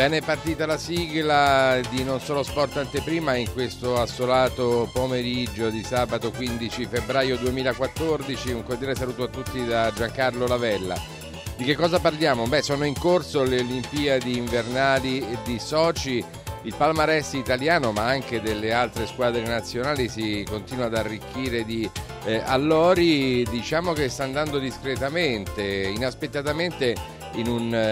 Bene, è partita la sigla di Non Solo Sport Anteprima in questo assolato pomeriggio di sabato 15 febbraio 2014. Un cordiale saluto a tutti da Giancarlo Lavella. Di che cosa parliamo? Sono in corso le Olimpiadi invernali di Sochi. Il palmarès italiano, ma anche delle altre squadre nazionali, si continua ad arricchire di allori. Diciamo che sta andando discretamente, inaspettatamente, in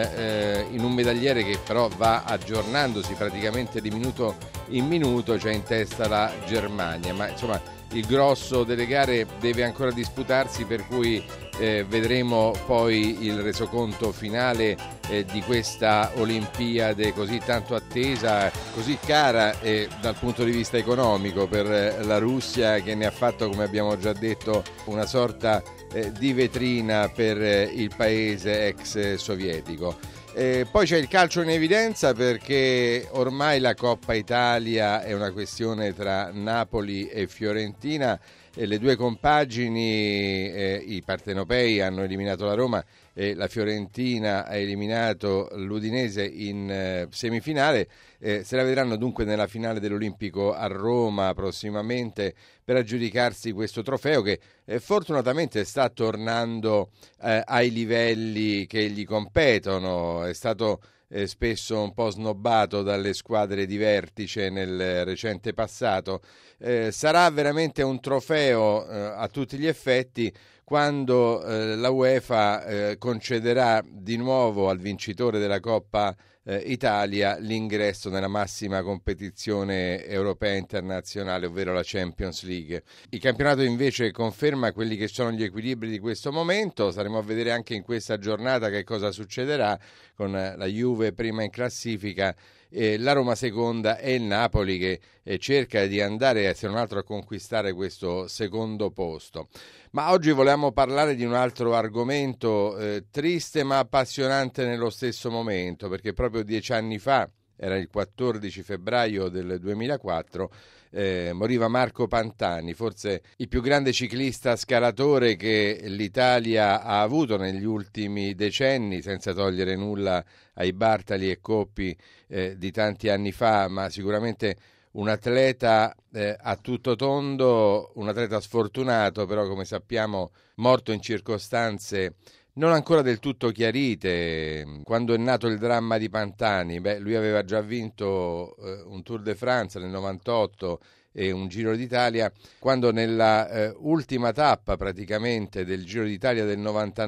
un medagliere che però va aggiornandosi praticamente di minuto in minuto. C'è in testa la Germania, ma insomma il grosso delle gare deve ancora disputarsi, per cui vedremo poi il resoconto finale di questa Olimpiade così tanto attesa, così cara dal punto di vista economico per la Russia, che ne ha fatto, come abbiamo già detto, una sorta di vetrina per il paese ex sovietico. Poi c'è il calcio in evidenza, perché ormai la Coppa Italia è una questione tra Napoli e Fiorentina. Le due compagini, i partenopei, hanno eliminato la Roma e la Fiorentina ha eliminato l'Udinese in semifinale. Se la vedranno dunque nella finale dell'Olimpico a Roma prossimamente, per aggiudicarsi questo trofeo che fortunatamente sta tornando ai livelli che gli competono. È stato spesso un po' snobbato dalle squadre di vertice nel recente passato. Sarà veramente un trofeo a tutti gli effetti quando la UEFA concederà di nuovo al vincitore della Coppa Italia l'ingresso nella massima competizione europea internazionale, ovvero la Champions League. Il campionato invece conferma quelli che sono gli equilibri di questo momento. Staremo a vedere anche in questa giornata che cosa succederà, con la Juve prima in classifica, la Roma seconda e il Napoli che cerca di andare, se non altro, a conquistare questo secondo posto. Ma oggi volevamo parlare di un altro argomento triste ma appassionante nello stesso momento, perché proprio 10 anni fa, era il 14 febbraio del 2004, moriva Marco Pantani, forse il più grande ciclista scalatore che l'Italia ha avuto negli ultimi decenni, senza togliere nulla ai Bartali e Coppi di tanti anni fa, ma sicuramente un atleta a tutto tondo, un atleta sfortunato, però come sappiamo morto in circostanze non ancora del tutto chiarite. Quando è nato il dramma di Pantani, lui aveva già vinto un Tour de France nel 98 e un Giro d'Italia, quando nella ultima tappa praticamente del Giro d'Italia del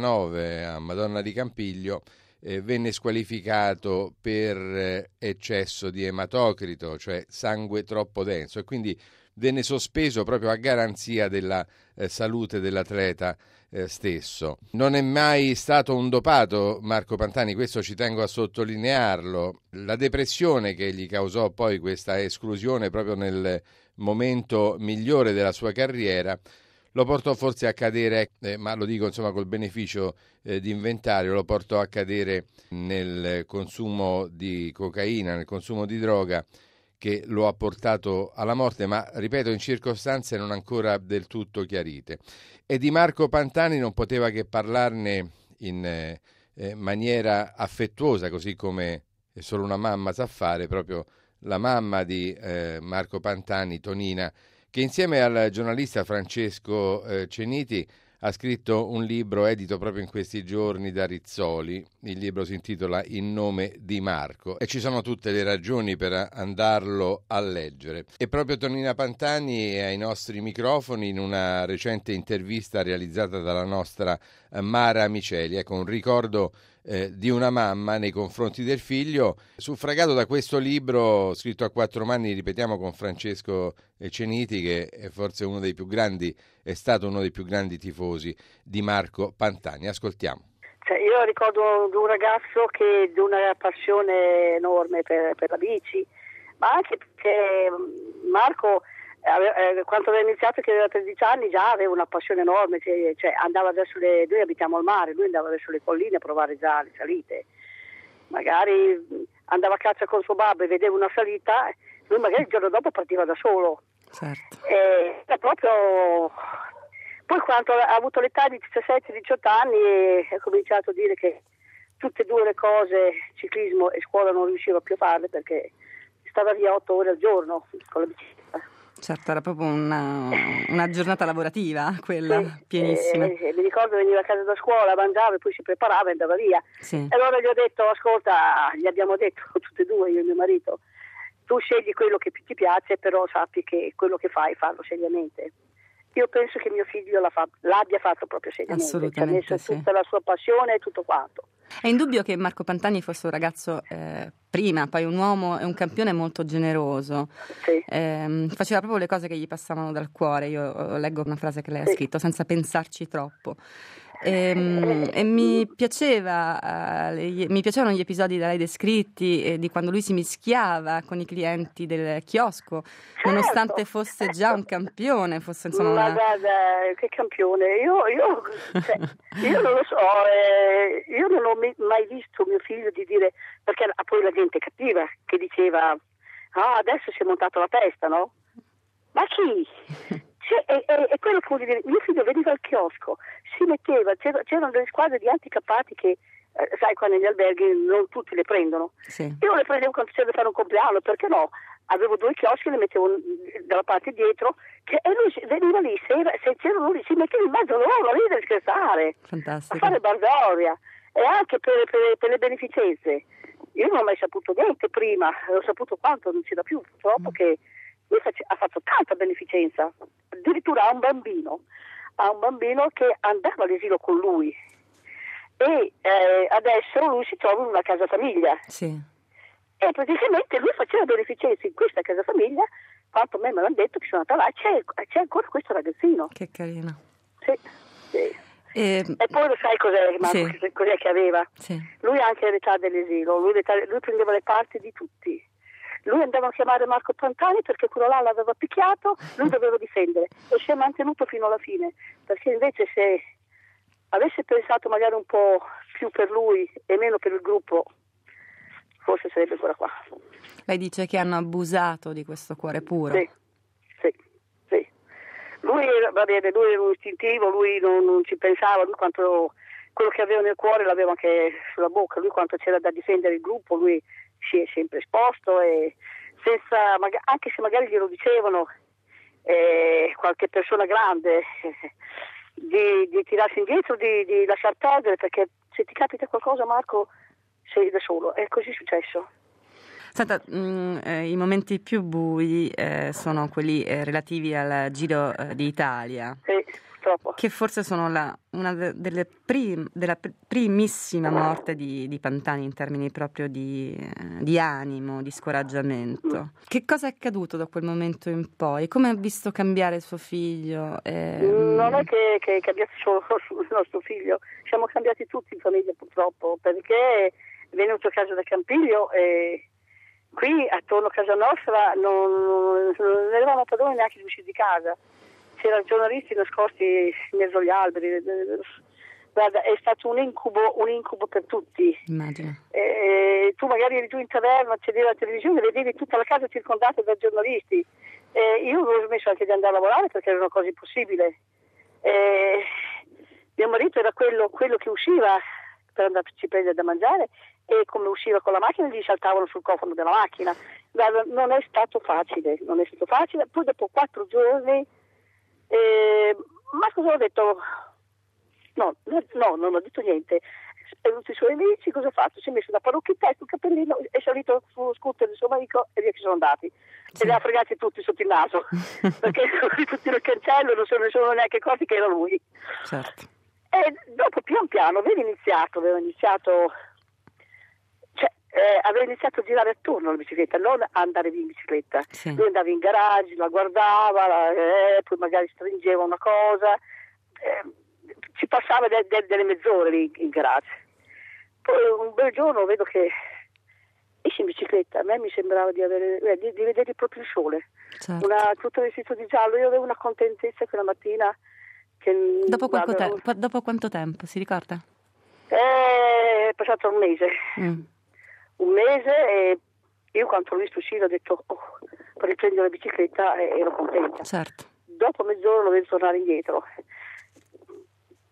99 a Madonna di Campiglio venne squalificato per eccesso di ematocrito, cioè sangue troppo denso, e quindi venne sospeso proprio a garanzia della salute dell'atleta stesso. Non è mai stato un dopato Marco Pantani, questo ci tengo a sottolinearlo. La depressione che gli causò poi questa esclusione proprio nel momento migliore della sua carriera lo portò forse a cadere, ma lo dico insomma col beneficio di inventario, lo portò a cadere nel consumo di cocaina, nel consumo di droga, che lo ha portato alla morte, ma ripeto in circostanze non ancora del tutto chiarite. E di Marco Pantani non poteva che parlarne in maniera affettuosa, così come solo una mamma sa fare, proprio la mamma di Marco Pantani, Tonina, che insieme al giornalista Francesco Ceniti ha scritto un libro edito proprio in questi giorni da Rizzoli. Il libro si intitola In nome di Marco e ci sono tutte le ragioni per andarlo a leggere. E proprio Tonina Pantani è ai nostri microfoni in una recente intervista realizzata dalla nostra Mara Miceli. Ecco, un ricordo di una mamma nei confronti del figlio, suffragato da questo libro scritto a quattro mani, ripetiamo, con Francesco Ceniti, che è forse uno dei più grandi, è stato uno dei più grandi tifosi di Marco Pantani. Ascoltiamo. Io ricordo di un ragazzo che di una passione enorme per la bici, ma anche perché Marco quando aveva iniziato, che aveva 13 anni, già aveva una passione enorme, cioè andava verso noi abitiamo al mare, lui andava verso le colline a provare già le salite, magari andava a caccia con suo babbo e vedeva una salita, lui magari il giorno dopo partiva da solo. Certo. Era proprio. Poi quando ha avuto l'età di 17-18 anni ha cominciato a dire che tutte e due le cose, ciclismo e scuola, non riusciva più a farle perché stava via 8 ore al giorno con la bicicletta. Certo, era proprio una giornata lavorativa quella, sì, pienissima. Mi ricordo veniva a casa da scuola, mangiava e poi si preparava e andava via. Sì. E allora gli ho detto, ascolta, gli abbiamo detto tutte e due, io e mio marito, tu scegli quello che più ti piace, però sappi che quello che fai fallo seriamente. Io penso che mio figlio l'abbia fatto proprio seriamente, assolutamente, ci ha messo tutta la sua passione e tutto quanto. È indubbio che Marco Pantani fosse un ragazzo prima, poi un uomo e un campione molto generoso. Sì. Faceva proprio le cose che gli passavano dal cuore. Io leggo una frase che lei ha scritto, senza pensarci troppo. E mi piacevano gli episodi da lei descritti, di quando lui si mischiava con i clienti del chiosco, nonostante fosse già un campione, fosse insomma ma guarda, che campione, io non lo so, io non ho mai visto mio figlio di dire, perché poi la gente cattiva che diceva adesso si è montato la testa, no? Ma chi? È quello che vuol dire. Mio figlio veniva al chiosco, si metteva, c'erano delle squadre di anticappati che sai, qua negli alberghi non tutti le prendono. Sì. Io le prendevo quando c'era da fare un compleanno, perché no? Avevo 2 chioschi, le mettevo dalla parte dietro, e lui veniva lì, se c'erano lì, si metteva in mezzo a loro a ridere e scherzare. Fantastico. A fare baldoria, e anche per le beneficenze. Io non ho mai saputo niente prima, ho saputo quanto non c'era più, purtroppo che lui ha fatto tanta beneficenza, addirittura ha un bambino che andava all'asilo con lui e adesso lui si trova in una casa famiglia. Sì. E praticamente lui faceva beneficenza in questa casa famiglia, quanto me l'hanno detto che sono andata là, c'è ancora questo ragazzino. Che carino. Sì. E poi lo sai cos'è, Marco, sì. Cos'è che aveva? Sì. Lui anche all'età dell'esilo, lui prendeva le parti di tutti. Lui andava a chiamare Marco Pantani perché quello là l'aveva picchiato, lui doveva difendere e si è mantenuto fino alla fine, perché invece se avesse pensato magari un po' più per lui e meno per il gruppo, forse sarebbe ancora qua. Lei dice che hanno abusato di questo cuore puro. Sì. Lui era un istintivo, lui non ci pensava, lui quanto quello che aveva nel cuore l'aveva anche sulla bocca, lui quanto c'era da difendere il gruppo, lui si è sempre esposto e senza, anche se magari glielo dicevano qualche persona grande di tirarsi indietro, di lasciar perdere, perché se ti capita qualcosa, Marco, sei da solo, è così successo. Senta, i momenti più bui sono quelli relativi al Giro d'Italia. Purtroppo. Che forse sono una della primissima morte di Pantani in termini proprio di animo, di scoraggiamento. Che cosa è accaduto da quel momento in poi? Come ha visto cambiare suo figlio? Non è che è cambiato solo il nostro figlio, siamo cambiati tutti in famiglia purtroppo, perché è venuto a casa da Campiglio e qui attorno a casa nostra non eravamo padroni neanche di uscire di casa. C'erano giornalisti nascosti in mezzo agli alberi. Guarda, è stato un incubo per tutti. Immagino. Tu magari eri giù in taverna, accedevi alla televisione, vedevi tutta la casa circondata da giornalisti. Io avevo smesso anche di andare a lavorare perché era una cosa impossibile. Mio marito era quello che usciva per andarci a prendere da mangiare, e come usciva con la macchina gli saltavano sul cofano della macchina. Guarda, non è stato facile. Poi dopo 4 giorni ma cosa ho detto? No, non ho detto niente. È venuto i suoi amici, cosa ha fatto? Si è messo la parrucchetta e il cappellino, è salito sullo scooter del suo amico e via che sono andati. Se li ha fregati tutti sotto il naso, perché tutti nel cancello non sono neanche accorti che era lui. Certo. E dopo pian piano aveva iniziato a girare attorno alla bicicletta, non a andare via in bicicletta. Sì. Lui andava in garage, la guardava, poi magari stringeva una cosa, ci passava delle mezz'ore lì in garage. Poi un bel giorno vedo che esce in bicicletta, a me mi sembrava di vedere proprio il sole. Certo. Tutto vestito di giallo, io avevo una contentezza quella mattina. Dopo quanto tempo, si ricorda? È passato un mese. Un mese e io quando l'ho visto uscire ho detto per riprendere la bicicletta ero contenta. Certo. Dopo mezz'ora lo vedo tornare indietro.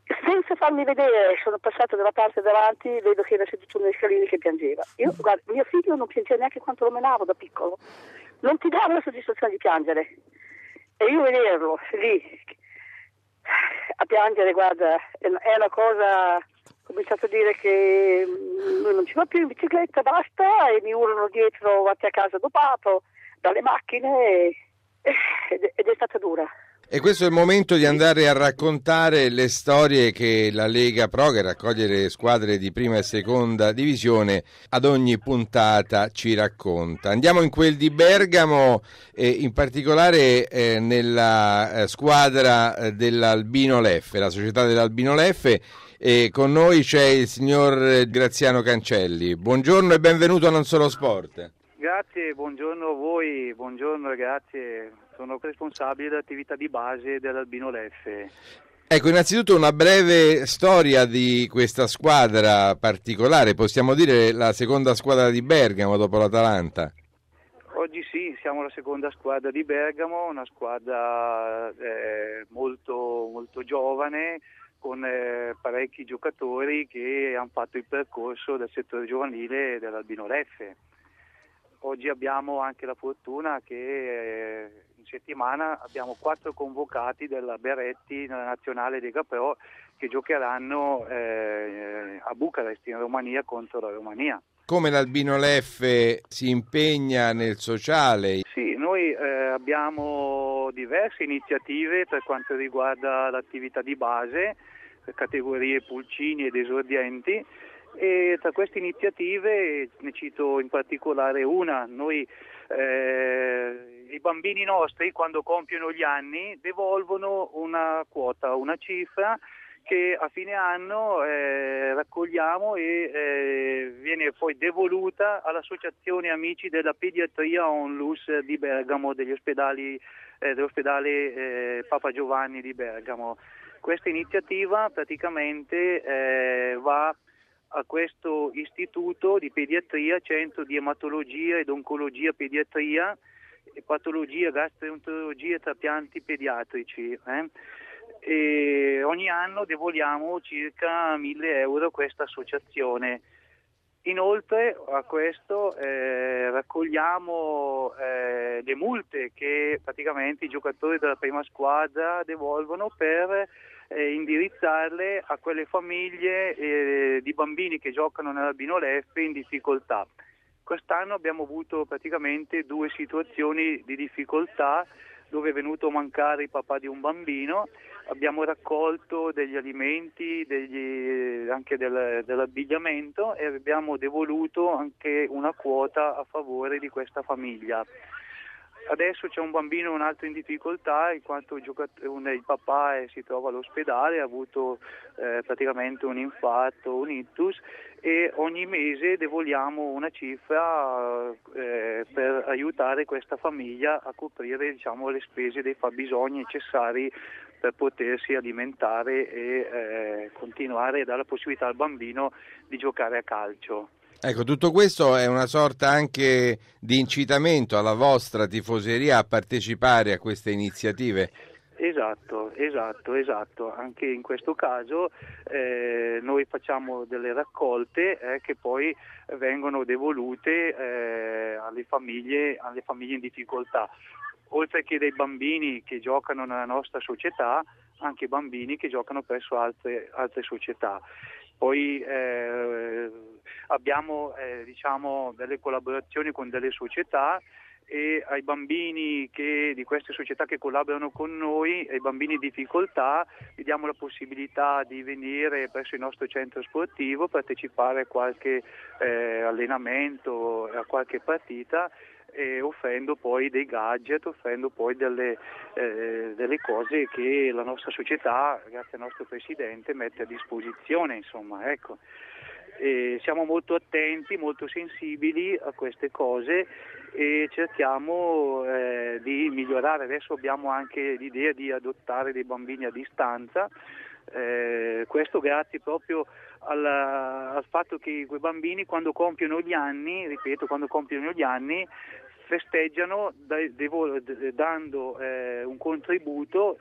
senza farmi vedere, sono passato dalla parte davanti, vedo che era seduto nelle scalini che piangeva. Io, guarda, mio figlio non piangeva neanche quanto lo menavo da piccolo, non ti dava la soddisfazione di piangere. E io vederlo lì a piangere, guarda, è una cosa. Ho cominciato a dire che lui non ci va più in bicicletta, basta, e mi urlano dietro, vatti a casa dopato, dalle macchine, ed è stata dura. E questo è il momento di andare a raccontare le storie che la Lega Pro, che raccoglie le squadre di prima e seconda divisione, ad ogni puntata ci racconta. Andiamo in quel di Bergamo, in particolare nella squadra dell'Albino Leffe, la società dell'Albino Leffe. E con noi c'è il signor Graziano Cancelli. Buongiorno e benvenuto a Non Solo Sport. Grazie, buongiorno a voi, buongiorno, grazie. Sono responsabile dell'attività di base dell'Albino Leffe. Ecco, innanzitutto una breve storia di questa squadra particolare, possiamo dire la seconda squadra di Bergamo dopo l'Atalanta. Oggi sì, siamo la seconda squadra di Bergamo, una squadra molto, molto giovane, con parecchi giocatori che hanno fatto il percorso del settore giovanile dell'Albino Leffe. Oggi abbiamo anche la fortuna che in settimana abbiamo 4 convocati della Beretti nella nazionale Lega Pro che giocheranno a Bucarest in Romania contro la Romania. Come l'Albino Leffe si impegna nel sociale? Sì, noi abbiamo diverse iniziative per quanto riguarda l'attività di base, categorie pulcini ed esordienti. E tra queste iniziative ne cito in particolare una. Noi i bambini nostri quando compiono gli anni devolvono una quota, una cifra che a fine anno raccogliamo e viene poi devoluta all'Associazione Amici della Pediatria Onlus di Bergamo, dell'ospedale Papa Giovanni di Bergamo. Questa iniziativa praticamente va a questo istituto di pediatria, centro di ematologia ed oncologia pediatria, patologia, gastroenterologia e trapianti pediatrici. E ogni anno devoliamo circa 1.000 euro a questa associazione. Inoltre a questo raccogliamo le multe che praticamente i giocatori della prima squadra devolvono per indirizzarle a quelle famiglie di bambini che giocano nell'Albino Leffe in difficoltà. Quest'anno abbiamo avuto praticamente 2 situazioni di difficoltà dove è venuto a mancare il papà di un bambino. Abbiamo raccolto degli alimenti, anche dell'abbigliamento e abbiamo devoluto anche una quota a favore di questa famiglia. Adesso c'è un bambino un altro in difficoltà in quanto il papà si trova all'ospedale, ha avuto praticamente un infarto, un ictus, e ogni mese devoliamo una cifra per aiutare questa famiglia a coprire, diciamo, le spese dei fabbisogni necessari per potersi alimentare e continuare a dare la possibilità al bambino di giocare a calcio. Ecco, tutto questo è una sorta anche di incitamento alla vostra tifoseria a partecipare a queste iniziative. Esatto. Anche in questo caso noi facciamo delle raccolte che poi vengono devolute alle famiglie in difficoltà. Oltre che dei bambini che giocano nella nostra società, anche bambini che giocano presso altre società. Poi abbiamo delle collaborazioni con delle società e ai bambini di queste società che collaborano con noi, ai bambini in difficoltà, gli diamo la possibilità di venire presso il nostro centro sportivo, partecipare a qualche allenamento, a qualche partita, offrendo poi dei gadget, offrendo poi delle cose che la nostra società, grazie al nostro presidente, mette a disposizione, insomma, ecco. Siamo molto attenti, molto sensibili a queste cose e cerchiamo di migliorare. Adesso abbiamo anche l'idea di adottare dei bambini a distanza, questo grazie proprio al fatto che quei bambini quando compiono gli anni festeggiano dando un contributo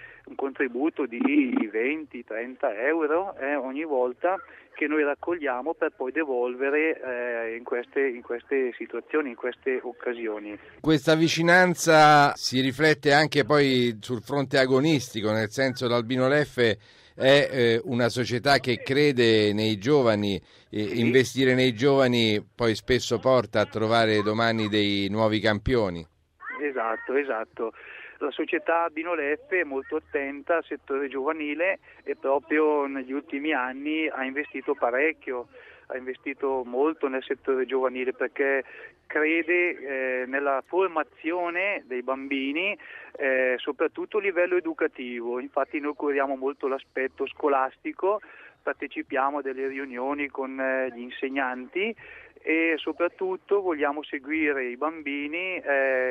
di 20-30 euro ogni volta che noi raccogliamo per poi devolvere in queste situazioni, in queste occasioni. Questa vicinanza si riflette anche poi sul fronte agonistico, nel senso l'Albino Leffe è una società che crede nei giovani, investire nei giovani poi spesso porta a trovare domani dei nuovi campioni. Esatto. La società Albino Leffe è molto attenta al settore giovanile e proprio negli ultimi anni ha investito parecchio, ha investito molto nel settore giovanile perché crede nella formazione dei bambini, soprattutto a livello educativo. Infatti noi curiamo molto l'aspetto scolastico, partecipiamo a delle riunioni con gli insegnanti e soprattutto vogliamo seguire i bambini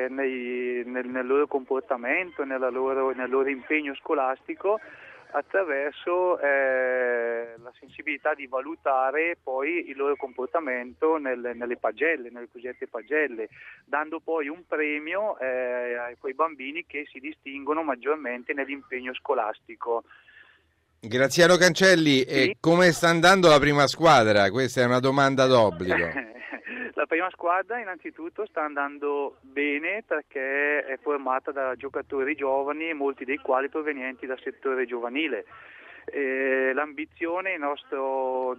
nel loro comportamento, nel loro impegno scolastico attraverso la sensibilità di valutare poi il loro comportamento nelle pagelle, nelle cosiddette pagelle, dando poi un premio a quei bambini che si distinguono maggiormente nell'impegno scolastico. Graziano Cancelli, Sì? come sta andando la prima squadra? Questa è una domanda d'obbligo. La prima squadra innanzitutto sta andando bene perché è formata da giocatori giovani, molti dei quali provenienti dal settore giovanile. L'ambizione, il nostro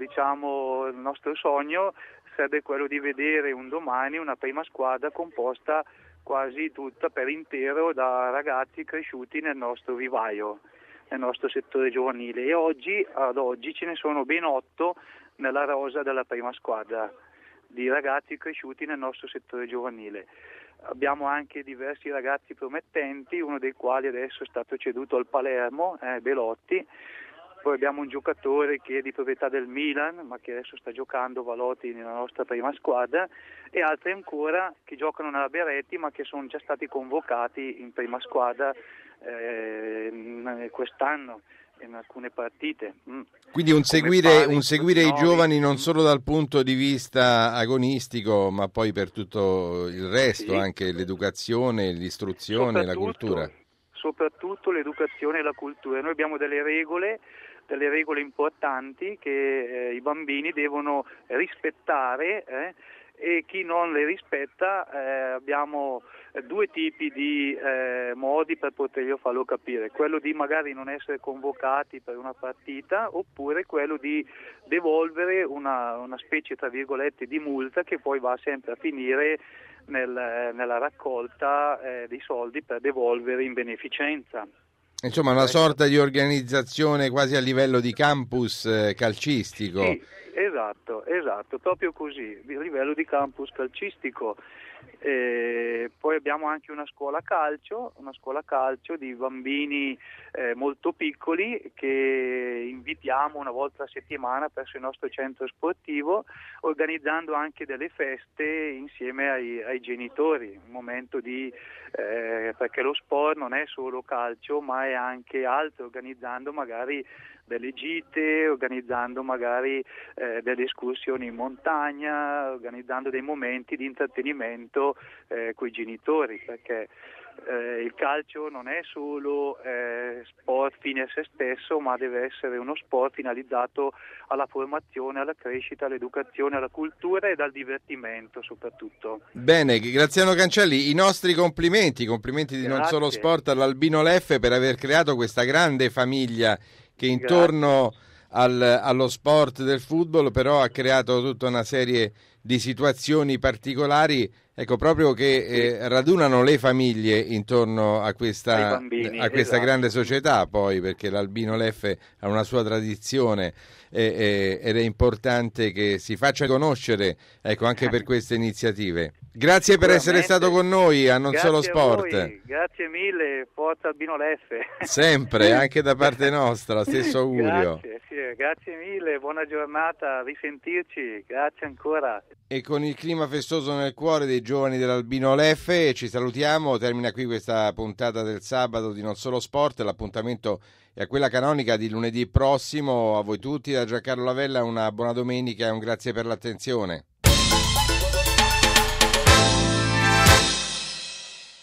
sogno sarebbe quello di vedere un domani una prima squadra composta quasi tutta per intero da ragazzi cresciuti nel nostro vivaio, nel nostro settore giovanile, e ad oggi ce ne sono ben 8 nella rosa della prima squadra di ragazzi cresciuti nel nostro settore giovanile. Abbiamo anche diversi ragazzi promettenti, uno dei quali adesso è stato ceduto al Palermo, Belotti. Poi abbiamo un giocatore che è di proprietà del Milan, ma che adesso sta giocando Valotti nella nostra prima squadra, e altri ancora che giocano nella Beretti, ma che sono già stati convocati in prima squadra quest'anno in alcune partite. Quindi un seguire i giovani non solo dal punto di vista agonistico, ma poi per tutto il resto, anche l'educazione, l'istruzione, la cultura. Soprattutto l'educazione e la cultura. Noi abbiamo delle regole importanti che i bambini devono rispettare, e chi non le rispetta abbiamo 2 tipi di modi per poterglielo farlo capire: quello di magari non essere convocati per una partita, oppure quello di devolvere una specie tra virgolette di multa che poi va sempre a finire nella raccolta dei soldi per devolvere in beneficenza. Insomma, una sorta di organizzazione quasi a livello di campus calcistico. Sì, esatto, proprio così, a livello di campus calcistico. Poi abbiamo anche una scuola calcio di bambini molto piccoli che invitiamo una volta a settimana presso il nostro centro sportivo, organizzando anche delle feste insieme ai genitori, un momento perché lo sport non è solo calcio ma è anche altro, organizzando magari delle gite, organizzando magari delle escursioni in montagna, organizzando dei momenti di intrattenimento con i genitori, perché il calcio non è solo sport fine a se stesso, ma deve essere uno sport finalizzato alla formazione, alla crescita, all'educazione, alla cultura e al divertimento soprattutto. Bene, Graziano Cancelli, i nostri complimenti di Non Solo Sport all'Albino Leffe per aver creato questa grande famiglia che intorno allo sport del football però ha creato tutta una serie di situazioni particolari, ecco, proprio che radunano le famiglie intorno a questa grande società, poi, perché l'Albino Leffe ha una sua tradizione ed è importante che si faccia conoscere, ecco, anche per queste iniziative. Grazie per essere stato con noi a Non Solo Sport. Grazie mille, forza Albino Leffe. Sempre, anche da parte nostra, stesso augurio. Grazie mille, buona giornata, risentirci, grazie ancora. E con il clima festoso nel cuore dei giovani dell'Albino Leffe ci salutiamo, termina qui questa puntata del sabato di Non Solo Sport, l'appuntamento è a quella canonica di lunedì prossimo. A voi tutti da Giancarlo Lavella una buona domenica e un grazie per l'attenzione.